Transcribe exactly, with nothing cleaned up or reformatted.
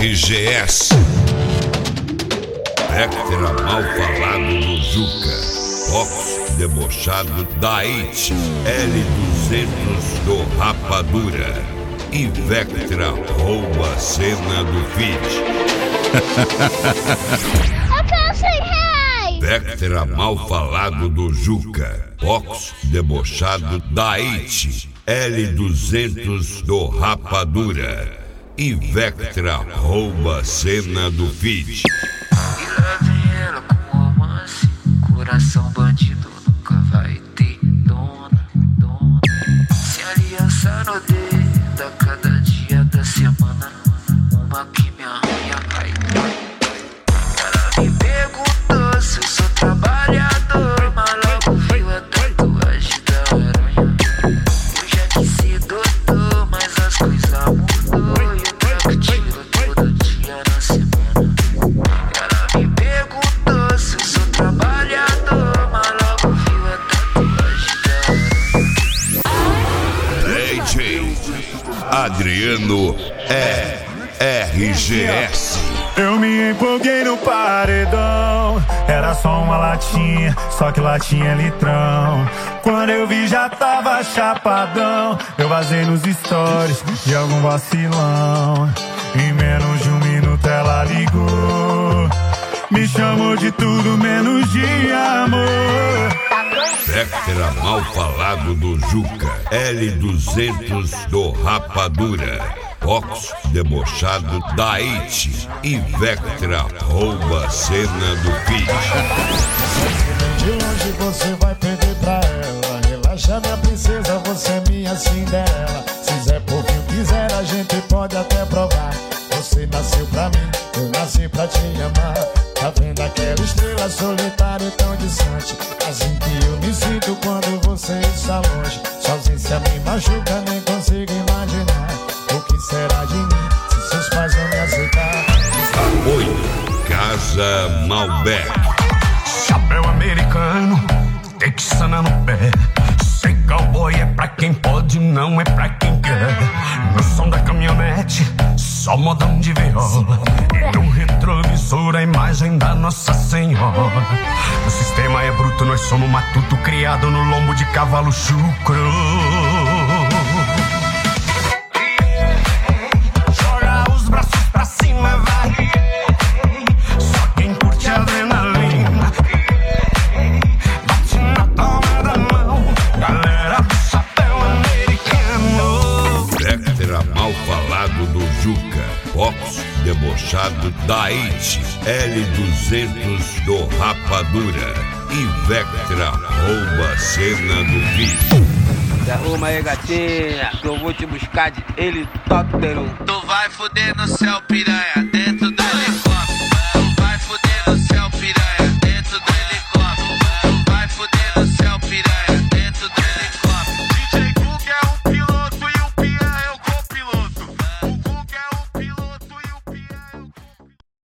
R G S. Vectra mal falado do Juca. Fox debochado da It. L duzentos do Rapadura. E Vectra rouba a cena do feed. Eu quero cem reais! Vectra mal falado do Juca. Fox debochado da It. L duzentos do Rapadura. E Vectra rouba a cena do feed. E lá vem ela com romance. Coração bandido nunca vai ter dona, dona. Se aliança no dedo a cada dia da semana. Uma que me arranha, vai, vai, vai. Ela me perguntou se eu sou trabalhador, mas logo viu a tatuagem da aranha. Eu já quis ser doutor, mas as coisas mudou. E eu trago tiro todo dia na semana. Ela me perguntou se eu sou trabalhador, mas logo viu a tatuagem da aranha. D J Adriano é R G S. Eu me empolguei no paredão. Era só uma latinha, só que latinha é litrão. Quando eu vi já tava chapadão. Eu vazei nos stories de algum vacilão. Em menos de um minuto ela ligou. Me chamou de tudo menos de amor. Vectra mal falado do Juca. L duzentos do Rapadura. Fox debochado da It. E Vectra rouba a cena do feed. De longe você vai perder pra ela. Relaxa minha princesa, você é minha Cinderela. Se Zé Povinho quiser a gente pode até provar. Você nasceu pra mim, eu nasci pra te amar. Tá vendo aquela estrela solitária tão distante? Assim que eu me sinto quando você está longe. Sua ausência me machuca, nem consigo imaginar. O que será de mim se seus pais vão me aceitar? Apoio Casa Malbec. Chapéu americano, texana no pé. Ser cowboy é pra quem pode, não é pra quem quer. No som da caminhonete, só modão de viola. E no retrovisor a imagem da Nossa Senhora. O sistema é bruto, nós somos matuto criado no lombo de cavalo chucro. Joga os braços pra cima, vai. Só quem curte adrenalina. Bate na palma da mão, galera do chapéu americano. Vectra mal falado do Juca. Fox debochado da It. L duzentos do Rapadura. E Vectra rouba a cena do vídeo. Se arruma aí, gatinha, que eu vou te buscar de helicóptero. Tu vai foder no céu, piranha, dentro